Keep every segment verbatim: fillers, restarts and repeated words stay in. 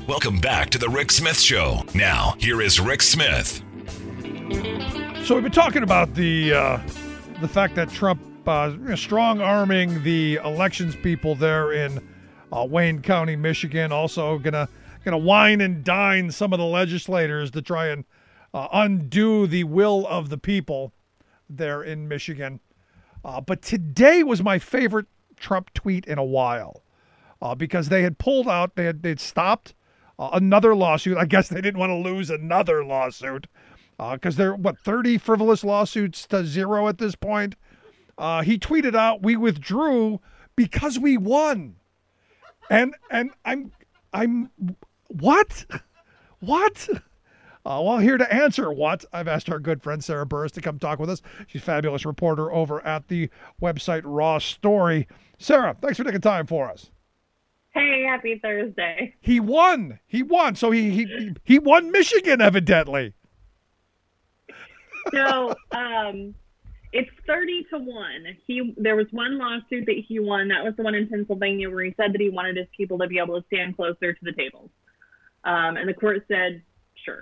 Welcome back to the Rick Smith Show. Now, here is Rick Smith. So we've been talking about the uh, the fact that Trump uh, strong-arming the elections people there in uh, Wayne County, Michigan. Also gonna gonna wine and dine some of the legislators to try and uh, undo the will of the people there in Michigan. Uh, but today was my favorite Trump tweet in a while uh, because they had pulled out, they had they'd stopped uh, another lawsuit. I guess they didn't want to lose another lawsuit. Because uh, they're, what, thirty frivolous lawsuits to zero at this point. Uh, he tweeted out, "We withdrew because we won." And and I'm, I'm, what? What? Uh, well, here to answer what, I've asked our good friend Sarah Burris to come talk with us. She's a fabulous reporter over at the website Raw Story. Sarah, thanks for taking time for us. Hey, happy Thursday. He won. He won. So he he he won Michigan, evidently. So, um, it's thirty to one. He there was one lawsuit that he won. That was the one in Pennsylvania where he said that he wanted his people to be able to stand closer to the tables. Um, and the court said, sure.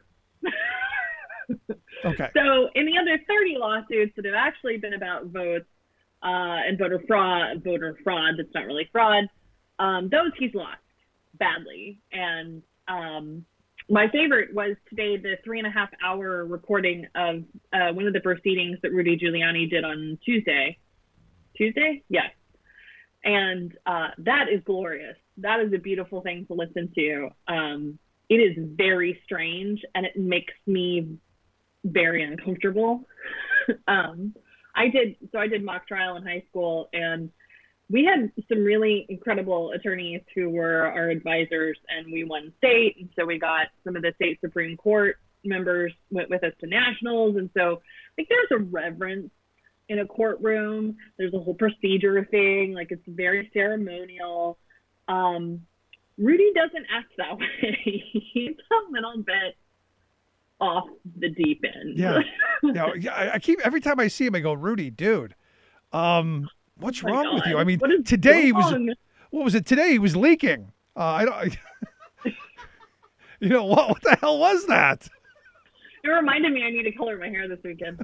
Okay. So, in the other thirty lawsuits that have actually been about votes uh, and voter fraud, voter fraud that's not really fraud, um, those he's lost badly. And um, my favorite was today the three and a half hour recording of uh, one of the proceedings that Rudy Giuliani did on Tuesday. Tuesday? Yes. And uh, that is glorious. That is a beautiful thing to listen to. Um, it is very strange and it makes me very uncomfortable. um, I did, so I did mock trial in high school, and we had some really incredible attorneys who were our advisors, and we won state. And so we got some of the state Supreme Court members went with us to nationals. And so like there's a reverence in a courtroom. There's a whole procedure thing. Like it's very ceremonial. Um, Rudy doesn't act that way. He's a little bit off the deep end. Yeah. Yeah. I, I keep, every time I see him, I go, Rudy, dude, um, what's Oh my wrong God. with you? I mean, What is today he was, wrong? what was it? Today he was leaking. Uh, I don't, I, you know, what, what the hell was that? It reminded me I need to color my hair this weekend.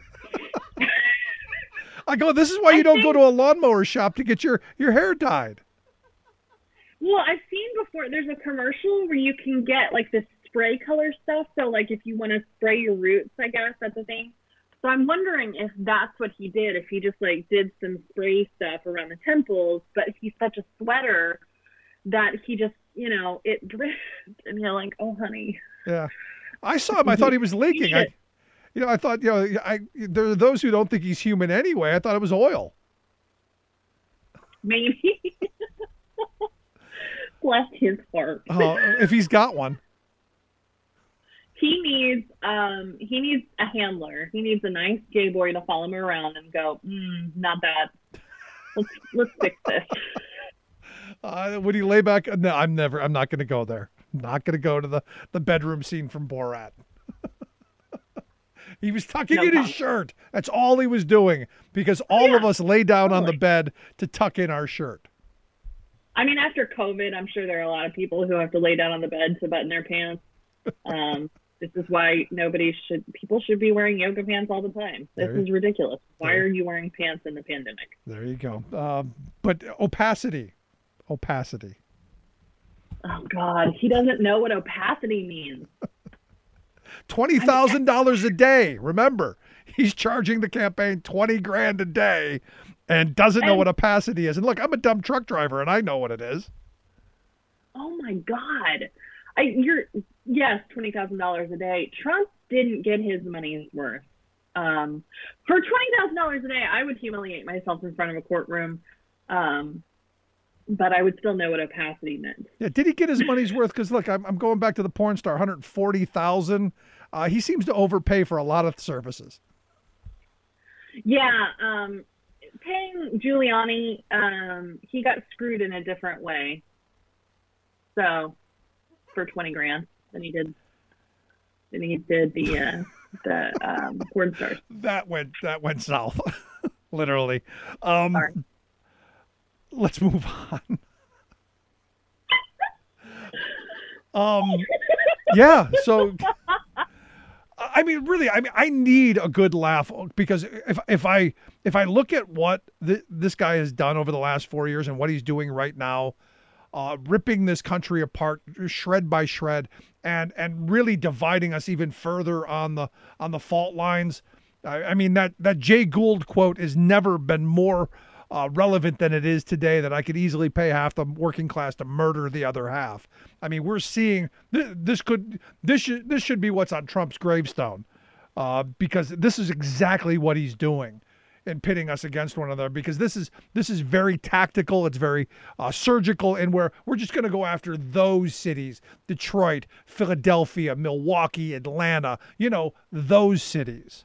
I go, this is why you I don't think, go to a lawnmower shop to get your, your hair dyed. Well, I've seen before, there's a commercial where you can get like this spray color stuff. So like if you want to spray your roots, I guess that's a thing. So I'm wondering if that's what he did, if he just like did some spray stuff around the temples, but he's such a sweater that he just, you know, it drips and you're like, oh, honey. Yeah. I saw him. I thought he was leaking. I, you know, I thought, you know, I, there are those who don't think he's human anyway. I thought it was oil. Maybe. Bless his heart. Oh, if he's got one. He needs um he needs a handler. He needs a nice gay boy to follow him around and go, mm, not that. Let's let's fix this. Uh, would he lay back? No, I'm never. I'm not going to go there. I'm not going to go to the, the bedroom scene from Borat. He was tucking No in problem. his shirt. That's all he was doing because all Yeah, of us lay down on the totally. bed to tuck in our shirt. I mean, after COVID, I'm sure there are a lot of people who have to lay down on the bed to button their pants. Um, this is why nobody should, people should be wearing yoga pants all the time. This There- is ridiculous. Why there- are you wearing pants in the pandemic? There you go. Um, but opacity, opacity. Oh God, he doesn't know what opacity means. Twenty thousand dollars a day. Remember, he's charging the campaign twenty grand a day, and doesn't know And- what opacity is. And look, I'm a dumb truck driver, and I know what it is. Oh my God. I, you're, yes, twenty thousand dollars a day. Trump didn't get his money's worth. Um, for twenty thousand dollars a day, I would humiliate myself in front of a courtroom. Um, but I would still know what opacity meant. Yeah, did he get his money's worth? Because look, I'm, I'm going back to the porn star, one hundred forty thousand. Uh, he seems to overpay for a lot of services. Yeah. Um, paying Giuliani, um, he got screwed in a different way. So for twenty grand than he did, than he did the, uh, the, um, porn stars. That went that went south, literally. Um, Sorry. let's move on. Um, yeah. So, I mean, really, I mean, I need a good laugh because if if I if I look at what th- this guy has done over the last four years and what he's doing right now, uh, ripping this country apart shred by shred, and and really dividing us even further on the on the fault lines. I, I mean that that Jay Gould quote has never been more uh, relevant than it is today. That I could easily pay half the working class to murder the other half. I mean, we're seeing this, this could this should this should be what's on Trump's gravestone, uh, because this is exactly what he's doing in pitting us against one another. Because this is this is very tactical. It's very uh, surgical, and where we're just going to go after those cities: Detroit, Philadelphia, Milwaukee, Atlanta. You know, those cities.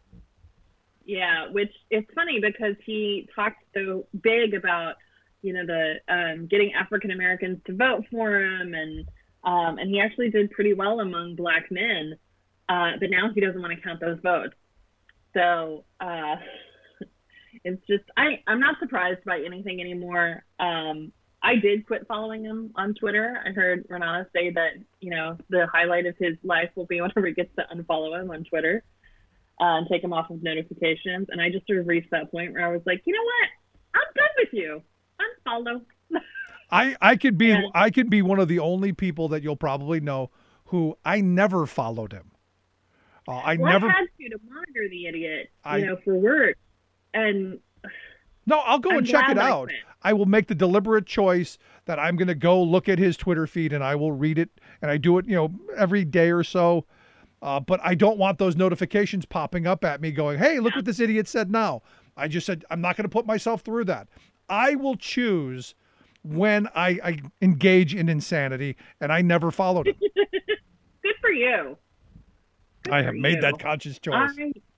Yeah, which it's funny because he talked so big about, you know, the um, getting African Americans to vote for him, and um, and he actually did pretty well among Black men, uh, but now he doesn't want to count those votes. So uh, it's just I I'm not surprised by anything anymore. Um, I did quit following him on Twitter. I heard Renata say that, you know, the highlight of his life will be whenever he gets to unfollow him on Twitter. Uh, and take them off of notifications. And I just sort of reached that point where I was like, you know what? I'm done with you. Unfollow. I, I could be and, I could be one of the only people that you'll probably know who I never followed him. Uh, I well, never I had to to monitor the idiot, you I, know, for work. And no, I'll go I'm and check it glad I out. quit. I will make the deliberate choice that I'm going to go look at his Twitter feed and I will read it. And I do it, you know, every day or so. Uh, but I don't want those notifications popping up at me going, hey, look what this idiot said now. I just said, I'm not going to put myself through that. I will choose when I, I engage in insanity, and I never followed him. Good for you. Good I for have made you. that conscious choice.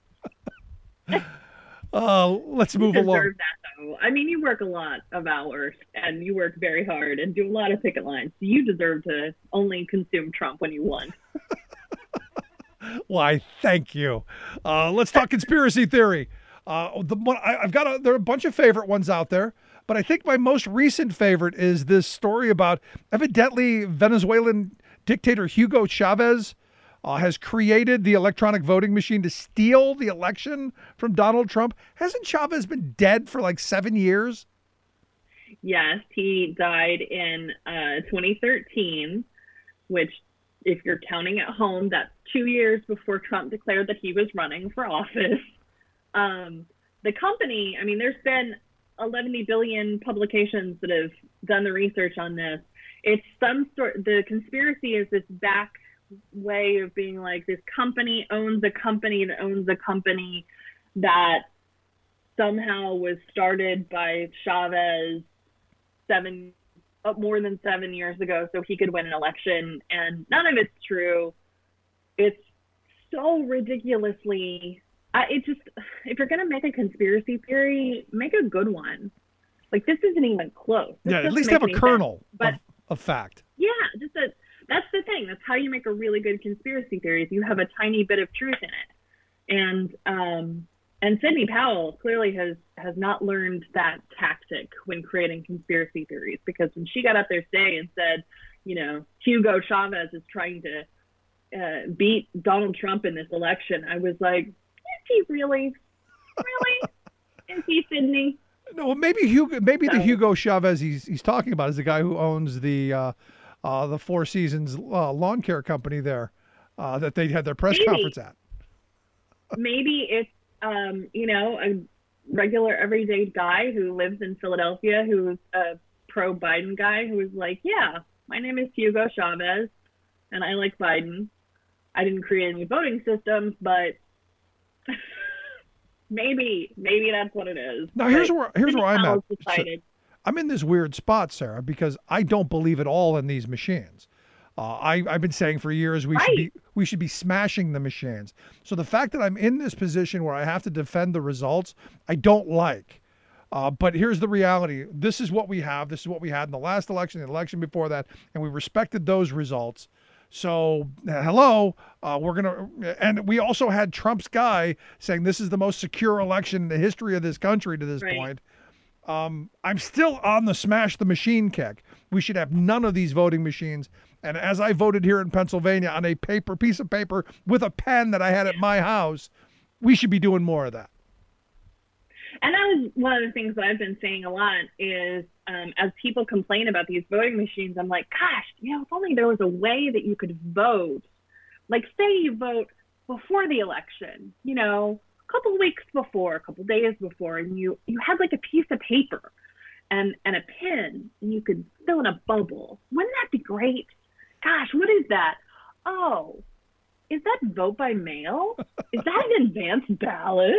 I, Uh, let's move you along. deserve that, though. I mean, you work a lot of hours, and you work very hard and do a lot of picket lines. So you deserve to only consume Trump when you want. Why, thank you. Uh, let's talk conspiracy theory. Uh, the one I, I've got a, there are a bunch of favorite ones out there, but I think my most recent favorite is this story about evidently Venezuelan dictator Hugo Chavez uh, has created the electronic voting machine to steal the election from Donald Trump. Hasn't Chavez been dead for like seven years? Yes, he died in uh, twenty thirteen, which, if you're counting at home, that's two years before Trump declared that he was running for office. Um, the company, I mean, there's been eleven billion publications that have done the research on this. It's some sort, the conspiracy is this back way of being like, this company owns a company that owns a company that somehow was started by Chavez seven Uh, more than seven years ago so he could win an election, and none of it's true. It's so ridiculously, I, it just, if you're going to make a conspiracy theory, make a good one. Like, this isn't even close. This Yeah, at doesn't least make have a any kernel sense. But of, of fact. yeah, just a, that's the thing. That's how you make a really good conspiracy theory. Is you have a tiny bit of truth in it. And, um, And Sidney Powell clearly has, has not learned that tactic when creating conspiracy theories, because when she got up there today and said, you know, Hugo Chavez is trying to uh, beat Donald Trump in this election, I was like, is he really? Really? Is he, Sidney? No, maybe Hugo. Maybe the So- Hugo Chavez he's he's talking about is the guy who owns the uh, uh, the Four Seasons uh, lawn care company there uh, that they had their press Maybe. conference at. Maybe it's, um, you know, a regular everyday guy who lives in Philadelphia who's a pro-Biden guy who was like, yeah, my name is Hugo Chavez and I like Biden. I didn't create any voting systems, but maybe, maybe that's what it is. Now here's But where here's Sidney where I'm at. Powell's So, decided, I'm in this weird spot, Sarah, because I don't believe at all in these machines. Uh, I, I've been saying for years we should be Right. we should be smashing the machines. So the fact that I'm in this position where I have to defend the results, I don't like. Uh, but here's the reality: this is what we have. This is what we had in the last election, the election before that, and we respected those results. So uh, hello, uh, we're gonna, and we also had Trump's guy saying this is the most secure election in the history of this country to this Right. point. Um, I'm still on the smash the machine kick. We should have none of these voting machines. And as I voted here in Pennsylvania on a paper piece of paper with a pen that I had at my house, we should be doing more of that. And that was one of the things that I've been saying a lot is um, as people complain about these voting machines, I'm like, gosh, you know, if only there was a way that you could vote. Like, say you vote before the election, you know, a couple weeks before, a couple days before, and you, you had like a piece of paper and, and a pen, and you could fill in a bubble. Wouldn't that be great? Gosh, what is that? Oh, is that vote by mail? Is that an advance ballot?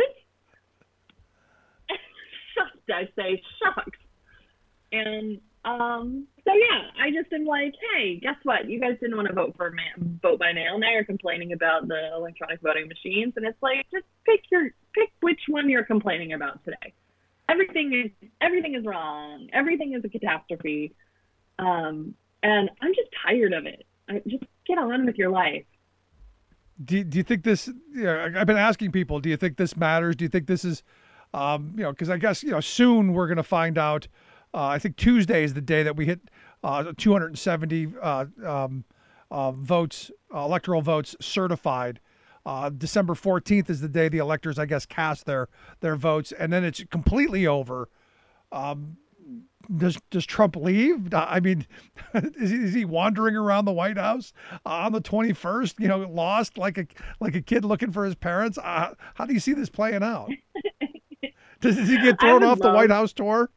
Shucks, I say, shucks. And um, so, yeah, I just am like, hey, guess what? You guys didn't want to vote for ma- vote by mail. Now you're complaining about the electronic voting machines. And it's like, just pick your pick which one you're complaining about today. Everything is everything is wrong. Everything is a catastrophe. Um, and I'm just tired of it. I, just get on with your life. Do, do you think this, you know, I've been asking people, do you think this matters? Do you think this is, um, you know, because I guess, you know, soon we're going to find out. Uh, I think Tuesday is the day that we hit uh, two hundred seventy uh, um, uh, votes, uh, electoral votes certified. Uh, December fourteenth is the day the electors, I guess, cast their their votes, and then it's completely over. Um, does does Trump leave? I mean, is he, is he wandering around the White House uh, on the twenty-first? You know, lost like a like a kid looking for his parents. Uh, how do you see this playing out? Does, does he get thrown off the love- White House tour?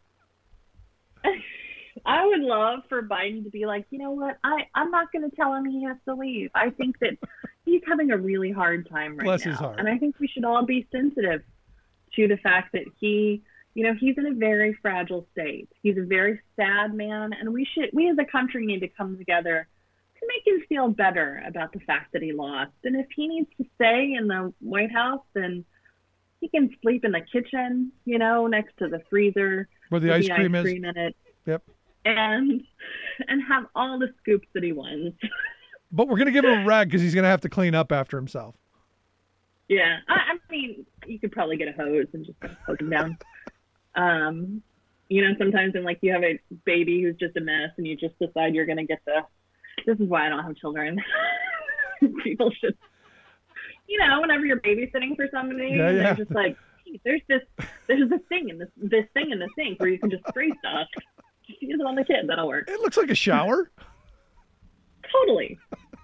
I would love for Biden to be like, you know what? I, I'm not going to tell him he has to leave. I think that he's having a really hard time right Bless now. his heart. And I think we should all be sensitive to the fact that he, you know, he's in a very fragile state. He's a very sad man. And we should, we as a country need to come together to make him feel better about the fact that he lost. And if he needs to stay in the White House, then he can sleep in the kitchen, you know, next to the freezer. Where the with ice cream is. cream in it. Yep. And and have all the scoops that he wants. But we're going to give him a rag because he's going to have to clean up after himself. Yeah. I, I mean, you could probably get a hose and just poke him down. Um, you know, sometimes when like you have a baby who's just a mess and you just decide you're going to get the, this is why I don't have children. People should, you know, whenever you're babysitting for somebody, Yeah, and yeah. they're just like, hey, there's this, there's this thing in this, this thing in the sink where you can just spray stuff. Just use it on the kid. That'll work. It looks like a shower. Totally.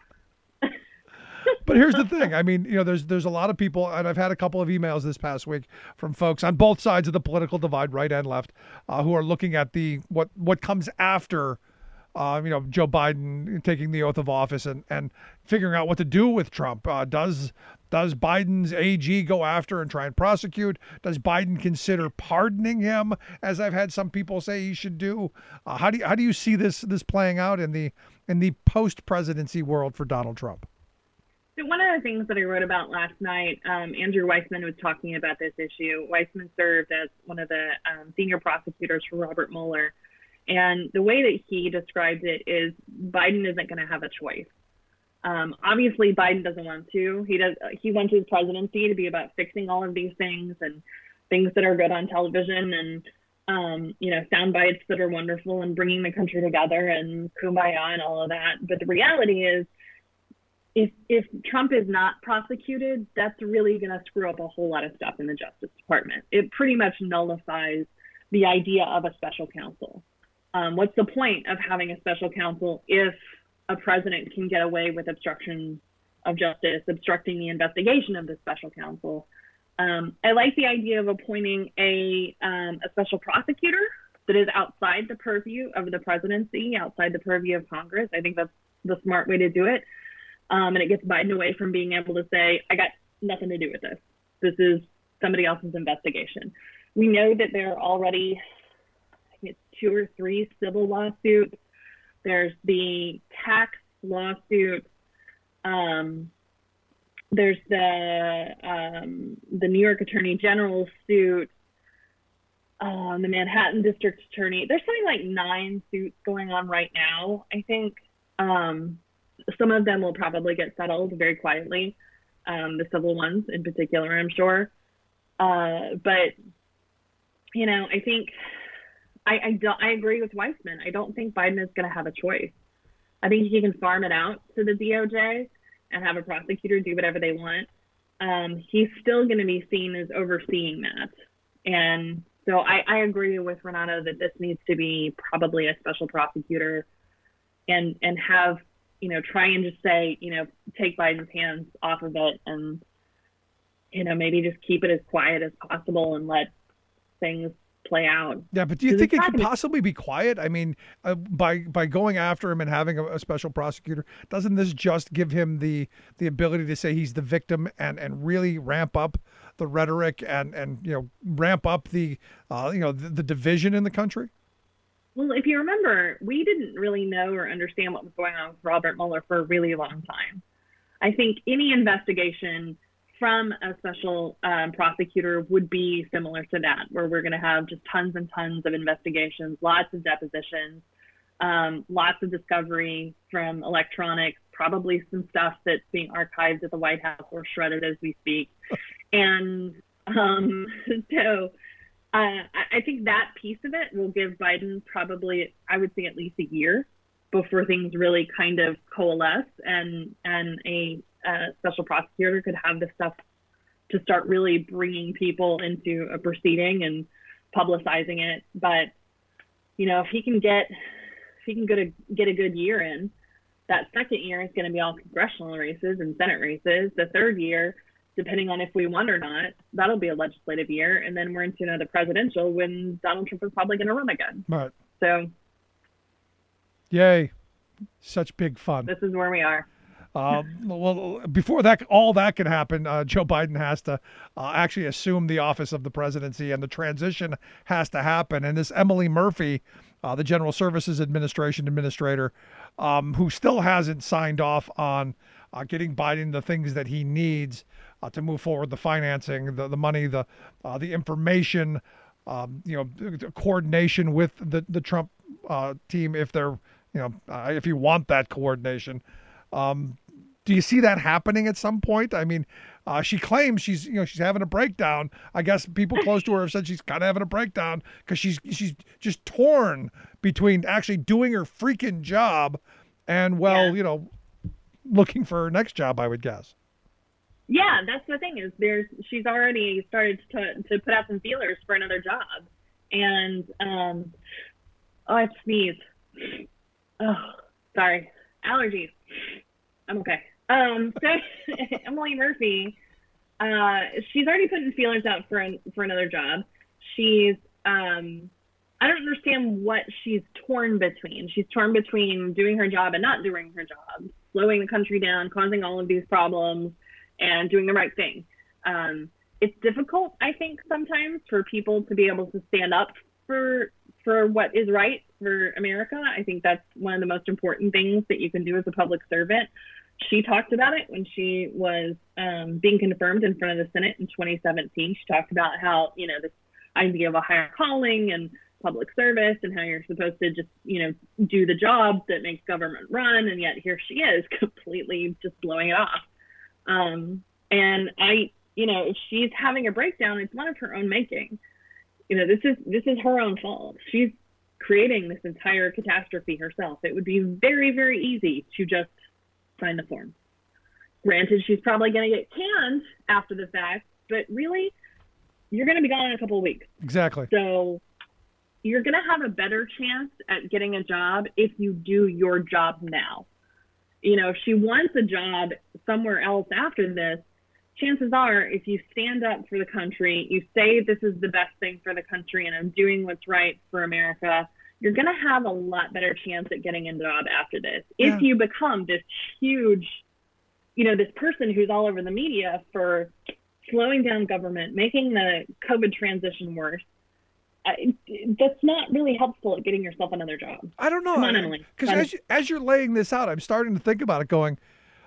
But here's the thing. I mean, you know, there's there's a lot of people, and I've had a couple of emails this past week from folks on both sides of the political divide, right and left, uh, who are looking at the what what comes after, uh, you know, Joe Biden taking the oath of office and and figuring out what to do with Trump. Uh, does does Biden's A G go after and try and prosecute? Does Biden consider pardoning him, as I've had some people say he should do? Uh, how do you, how do you see this this playing out in the in the post presidency world for Donald Trump? So one of the things that I wrote about last night, um, Andrew Weissman was talking about this issue. Weissman served as one of the um, senior prosecutors for Robert Mueller. And the way that he describes it is Biden isn't going to have a choice. Um, obviously, Biden doesn't want to. He does. He wants his presidency to be about fixing all of these things and things that are good on television and, um, you know, sound bites that are wonderful and bringing the country together and kumbaya and all of that. But the reality is, If if Trump is not prosecuted, that's really going to screw up a whole lot of stuff in the Justice Department. It pretty much nullifies the idea of a special counsel. Um, what's the point of having a special counsel if a president can get away with obstruction of justice, obstructing the investigation of the special counsel? Um, I like the idea of appointing a um, a special prosecutor that is outside the purview of the presidency, outside the purview of Congress. I think that's the smart way to do it. Um, and it gets Biden away from being able to say, I got nothing to do with this. This is somebody else's investigation. We know that there are already, I think it's two or three civil lawsuits. There's the tax lawsuit. Um, there's the um, the New York Attorney General's suit. Um, the Manhattan District Attorney. There's something like nine suits going on right now, I think. Um, Some of them will probably get settled very quietly, um, the civil ones in particular, I'm sure. Uh, but, you know, I think I I, don't, I agree with Weissman. I don't think Biden is going to have a choice. I think he can farm it out to the D O J and have a prosecutor do whatever they want. Um, he's still going to be seen as overseeing that. And so I, I agree with Renato that this needs to be probably a special prosecutor and and have, you know, try and just say, you know, take Biden's hands off of it and, you know, maybe just keep it as quiet as possible and let things play out. Yeah, but do you think it could possibly be quiet? I mean, uh, by by going after him and having a, a special prosecutor, doesn't this just give him the the ability to say he's the victim and, and really ramp up the rhetoric and, and you know ramp up the uh, you know the, the division in the country? Well, if you remember, we didn't really know or understand what was going on with Robert Mueller for a really long time. I think any investigation from a special um, prosecutor would be similar to that, where we're going to have just tons and tons of investigations, lots of depositions, um, lots of discovery from electronics, probably some stuff that's being archived at the White House or shredded as we speak. And um, so uh, I think that piece of it will give Biden probably, I would say, at least a year before things really kind of coalesce and, and a Uh, special prosecutor could have this stuff to start really bringing people into a proceeding and publicizing it. But, you know, if he can get, if he can get a, get a good year in, that second year is going to be all congressional races and Senate races. The third year, depending on if we won or not, that'll be a legislative year. And then we're into another presidential when Donald Trump is probably going to run again. Right. So. Yay. Such big fun. This is where we are. Uh, well, before that, all that can happen, uh, Joe Biden has to uh, actually assume the office of the presidency, and the transition has to happen. And this Emily Murphy, uh, the General Services Administration administrator, um, who still hasn't signed off on uh, getting Biden the things that he needs uh, to move forward, the financing, the, the money, the uh, the information, um, you know, the coordination with the the Trump uh, team, if they're, you know, uh, if you want that coordination. Um, Do you see that happening at some point? I mean, uh, she claims she's, you know, she's having a breakdown. I guess people close to her have said she's kind of having a breakdown because she's she's just torn between actually doing her freaking job and, well, yeah. you know, looking for her next job, I would guess. Yeah, that's the thing is there's she's already started to to put out some feelers for another job, and um, oh, I sneeze. Oh, sorry, allergies. I'm okay. Um, so Emily Murphy, uh, she's already putting feelers out for an, for another job. She's, um, I don't understand what she's torn between. She's torn between doing her job and not doing her job, slowing the country down, causing all of these problems, and doing the right thing. Um, it's difficult, I think, sometimes for people to be able to stand up for for what is right for America. I think that's one of the most important things that you can do as a public servant. She talked about it when she was um, being confirmed in front of the Senate in twenty seventeen. She talked about how, you know, this idea of a higher calling and public service and how you're supposed to just, you know, do the job that makes government run. And yet here she is completely just blowing it off. Um, and I, you know, if she's having a breakdown, it's one of her own making. You know, this is this is her own fault. She's creating this entire catastrophe herself. It would be very, very easy to just sign the form. Granted, she's probably going to get canned after the fact, but really, you're going to be gone in a couple of weeks. Exactly. So you're going to have a better chance at getting a job if you do your job now. You know, if she wants a job somewhere else after this, chances are, if you stand up for the country, you say this is the best thing for the country and I'm doing what's right for America, you're going to have a lot better chance at getting a job after this. Yeah. If you become this huge, you know, this person who's all over the media for slowing down government, making the COVID transition worse, I, that's not really helpful at getting yourself another job. I don't know. Because as, you, as you're laying this out, I'm starting to think about it going,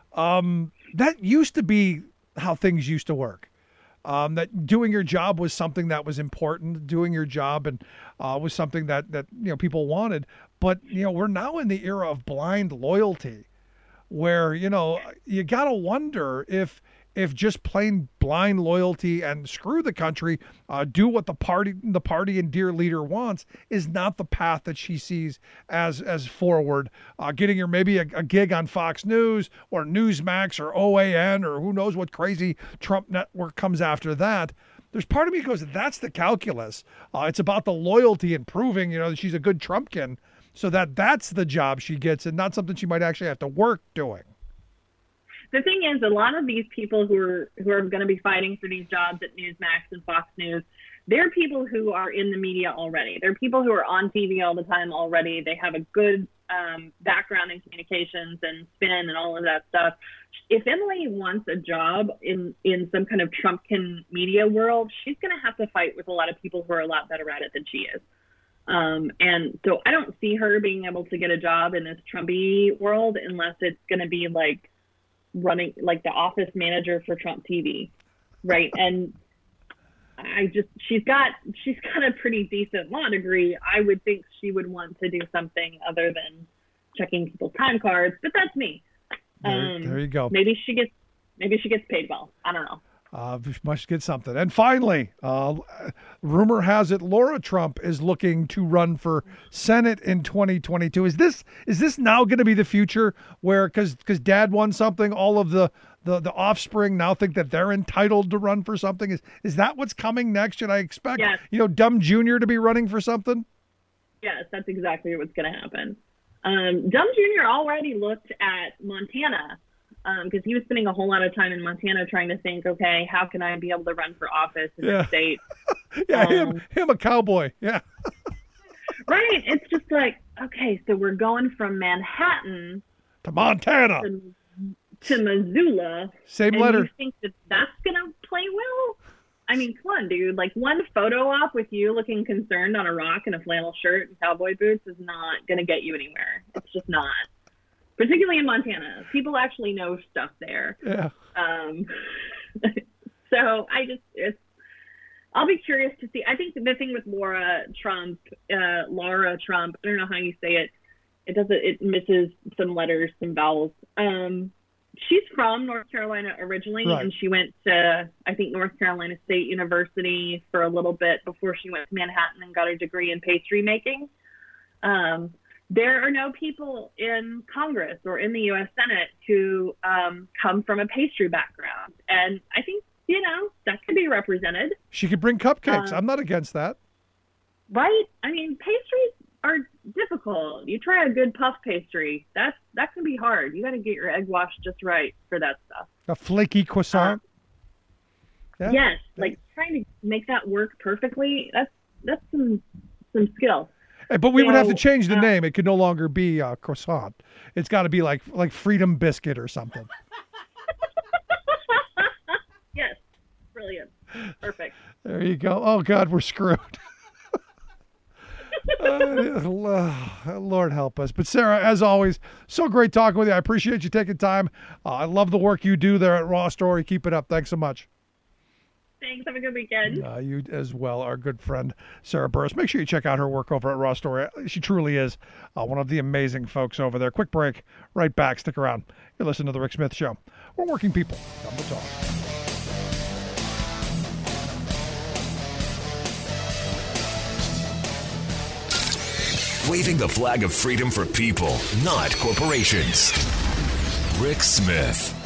um, that used to be how things used to work. Um, that doing your job was something that was important. Doing your job and uh, was something that that you know people wanted. But you know we're now in the era of blind loyalty, where you know you gotta wonder if if just plain blind loyalty and screw the country, uh, do what the party the party and dear leader wants is not the path that she sees as as forward. Uh, getting her maybe a, a gig on Fox News or Newsmax or O A N or who knows what crazy Trump network comes after that. There's part of me that goes, that's the calculus. Uh, it's about the loyalty and proving, you know, that she's a good Trumpkin, so that that's the job she gets and not something she might actually have to work doing. The thing is, a lot of these people who are who are going to be fighting for these jobs at Newsmax and Fox News, they're people who are in the media already. They're people who are on T V all the time already. They have a good um, background in communications and spin and all of that stuff. If Emily wants a job in, in some kind of Trumpkin media world, she's going to have to fight with a lot of people who are a lot better at it than she is. Um, and so I don't see her being able to get a job in this Trumpy world unless it's going to be like running like the office manager for Trump T V. Right. And I just, she's got, she's got a pretty decent law degree. I would think she would want to do something other than checking people's time cards, but that's me. There, um, there you go. Maybe she gets, maybe she gets paid well. I don't know. Uh, must get something. And finally, uh, rumor has it Laura Trump is looking to run for Senate in twenty twenty-two. Is this is this now going to be the future where, because because Dad won something, all of the, the the offspring now think that they're entitled to run for something? Is is that what's coming next? Should I expect, yes. you know, Dumb Junior to be running for something? Yes, that's exactly what's going to happen. Um, Dumb Junior already looked at Montana, because um, he was spending a whole lot of time in Montana trying to think, okay, how can I be able to run for office in yeah. the state? yeah, um, him, him a cowboy. Yeah. Right. It's just like, okay, so we're going from Manhattan to Montana to, to Missoula. Same and letter. You think that that's going to play well? I mean, come on, dude. Like, one photo op with you looking concerned on a rock in a flannel shirt and cowboy boots is not going to get you anywhere. It's just not. Particularly in Montana. People actually know stuff there. Yeah. Um, so I just, it's, I'll be curious to see. I think the thing with Laura Trump, uh, Laura Trump, I don't know how you say it. It doesn't, it misses some letters, some vowels. Um, she's from North Carolina originally, right. and she went to, I think, North Carolina State University for a little bit before she went to Manhattan and got her degree in pastry making. Um, There are no people in Congress or in the U S Senate who um, come from a pastry background. And I think, you know, that could be represented. She could bring cupcakes. Um, I'm not against that. Right? I mean, pastries are difficult. You try a good puff pastry. That's, that can be hard. You got to get your egg washed just right for that stuff. A flaky croissant. Um, yeah. Yes. Like trying to make that work perfectly. That's, that's some, some skill. But we so, would have to change the uh, name. It could no longer be uh, croissant. It's got to be like like Freedom Biscuit or something. Yes. Brilliant. Perfect. There you go. Oh, God, we're screwed. uh, Lord help us. But, Sarah, as always, so great talking with you. I appreciate you taking time. Uh, I love the work you do there at Raw Story. Keep it up. Thanks so much. Thanks. Have a good weekend. Uh, you as well, our good friend, Sarah Burris. Make sure you check out her work over at Raw Story. She truly is uh, one of the amazing folks over there. Quick break. Right back. Stick around. You're listening to The Rick Smith Show. We're working people. Come to talk. Waving the flag of freedom for people, not corporations. Rick Smith.